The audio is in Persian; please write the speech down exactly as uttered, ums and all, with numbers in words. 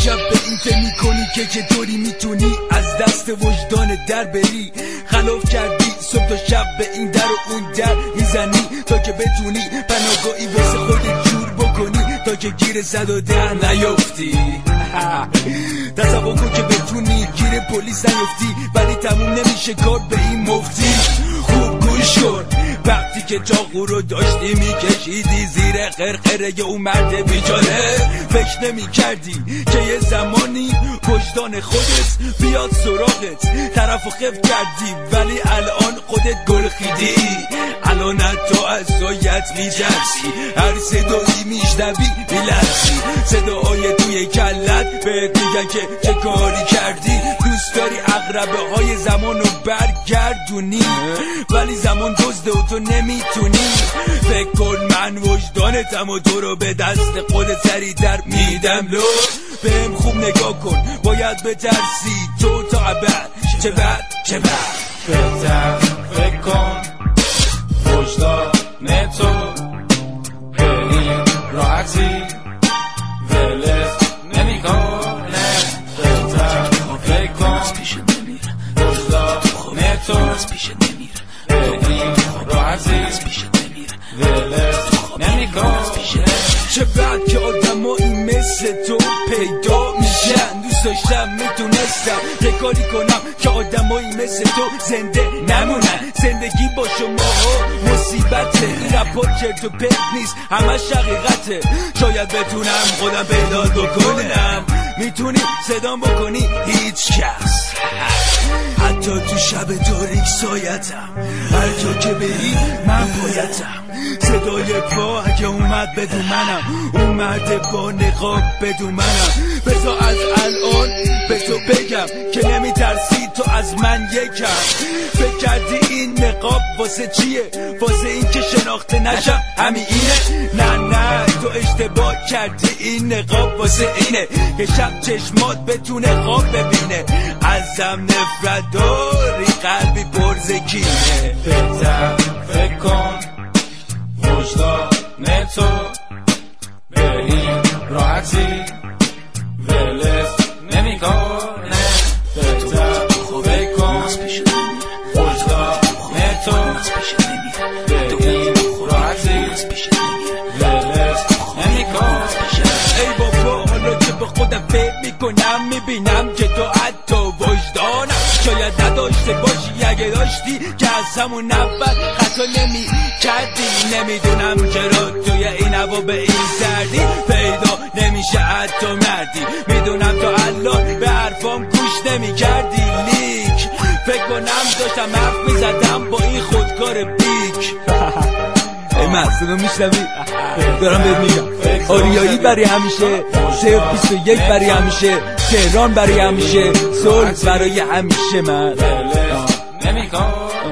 شب به این فکر میکنی که چطوری میتونی از دست وجدان در بری. خلاف کردی صبح تا شب به این در و اون در میزنی تا که بتونی پناهگاهی واسه خودت جور بکنی تا که گیر زد و در نیفتی. تصور کن که بتونی گیر پلیس نیفتی ولی تموم نمیشه کار به این مفتی. خوب گوش کن وقتی که چاقو رو داشتی میکشیدی زیر قرقره اون مرد بیچاره، فکر نمی کردی که یه زمانی وجدان خودت بیاد سراغت. طرف و خف کردی ولی الان خودت گل خیدی. الان تو از سایت میجرسی، هر صدایی میشنوی میلرزی. صداهای توی کلت بهت میگن که چه کاری کردی. دوست داری عقربه های زمان رو برگردونی ولی زمان دزده و تو نمیتونی. فکر کن من وجدانتم و تو رو به دست خودت سری در میدم. لو بهم خوب نگاه کن باید بترسی تو تا ابد. چه بد چه بد بهتر فکر کن وجدان تو به این راحتی ولت نمیکنه. بهتر فکر کن وجدان تو به این راحتی ولت نمیکنه. چه بعد که آدمایی مثل تو پیدا میشن. دوست داشتم میتونستم یه کاری کنم که آدمایی مثل تو زنده نمونن. زندگی با شما ها مصیبته، این رپا کرد و پک نیست همش حقیقته. شاید بتونم خودم پیدا بکنم، میتونی صدام بکنی هیچ کس. حتی تو شب تاریک سایتم، هر جا که بری من پایتم. صدای پا اگه اومد بدون منم، اون مرد با نقاب بدون منم. بذار از الان به تو بگم که نمیترسی تو از من یکم. فکر کردی این نقاب واسه چیه؟ واسه این که شناخته نشم همین اینه؟ نه نه تو اشتباه کردی، این نقاب واسه اینه که شب چشمات بتونه خواب ببینه. ازم نفرت داری قلبی پرزکینه. بهتر فکر کن وجدان تو به این راحتی ولت نمیکنه. بهتر فکر کن وجدان تو به این راحتی ولت نمیکنه. ای بابا حالا که به خودم فکر میکنم میبینم که تو حتی وجدانم شاید نداشته باشی. اگه داشتی که از همون اول خطا نمی کردی. نمیدونم چرا توی این هوا به این سردی پیدا نمیشه حتی مردی. میدونم تو الان به حرفام گوش نمی کردی لیک. فکر کنم داشتم حرف میزدم با این خودکار بیک. ای محصولو میشنوی؟ دارم بهت میگم آریایی برای همیشه، صفر بیست و یک برای همیشه، تهران برای همیشه، صلح برای همیشه. من نمیکن